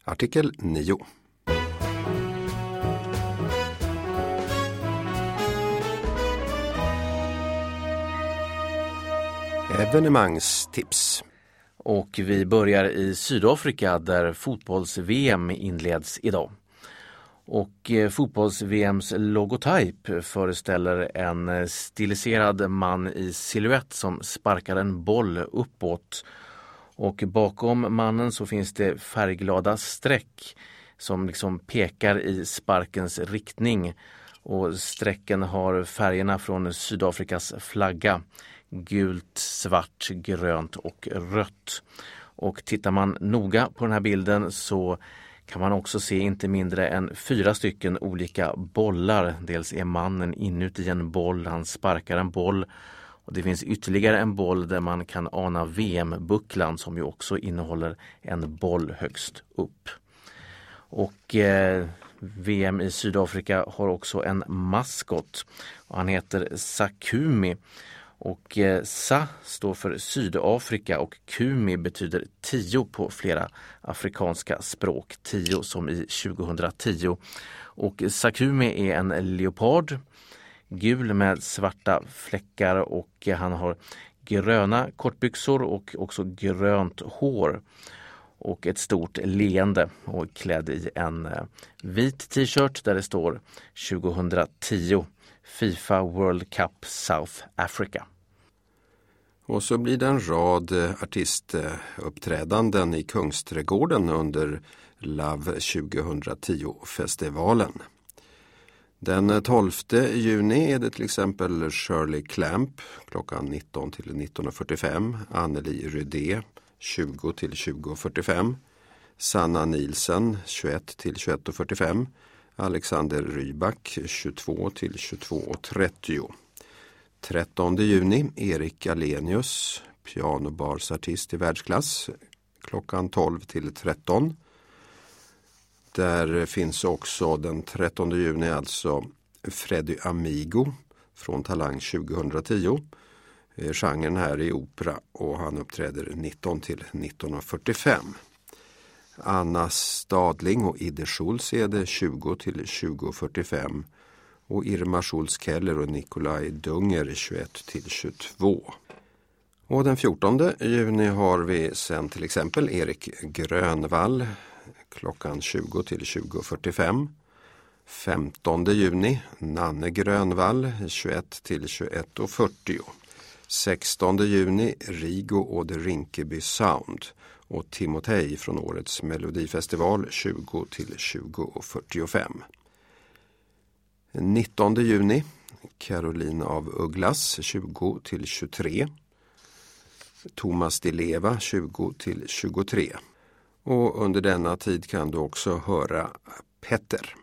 Artikel 9. Evenemangstips. Och vi börjar i Sydafrika där fotbolls-VM inleds idag. Och fotbolls-VMs logotyp föreställer en stiliserad man i silhuett som sparkar en boll uppåt. Och bakom mannen så finns det färgglada streck som liksom pekar i sparkens riktning. Och strecken har färgerna från Sydafrikas flagga. Gult, svart, grönt och rött. Och tittar man noga på den här bilden så kan man också se inte mindre än 4 stycken olika bollar. Dels är mannen inuti en boll, han sparkar en boll. Och det finns ytterligare en boll där man kan ana VM-bucklan som ju också innehåller en boll högst upp. Och VM i Sydafrika har också en maskot och han heter Sakumi. Och Sa står för Sydafrika och Kumi betyder 10 på flera afrikanska språk. 10 som i 2010. Och Sakumi är en leopard, gul med svarta fläckar och han har gröna kortbyxor och också grönt hår. Och ett stort leende och klädd i en vit t-shirt där det står 2010 FIFA World Cup South Africa. Och så blir det en rad artistuppträdanden i Kungsträdgården under Love 2010-festivalen. Den 12 juni är det till exempel Shirley Clamp klockan 19 till 19.45, Anneli Rydé 20 till 20.45, Sanna Nielsen 21 till 21.45, Alexander Rybak 22 till 22.30. 13 juni Erik Alenius, pianobarsartist i världsklass, klockan 12 till 13. Där finns också den 13 juni alltså Freddy Amigo från Talang 2010. Genren här är opera och han uppträder 19 till 19.45. Anna Stadling och Idde Schultz är det 20 till 20.45 och Irma Schultz-Keller och Nikolaj Dunger 21 till 22. Och den 14 juni har vi sen till exempel Erik Grönvall klockan 20 till 20.45. 15 juni Nanne Grönvall 21 till 21.40. 16 juni Rigo och The Rinkeby Sound och Timotej från årets Melodifestival 20 till 20.45. 19 juni Caroline av Ugglas 20 till 23. Thomas Di Leva 20 till 23. Och under denna tid kan du också höra Petter.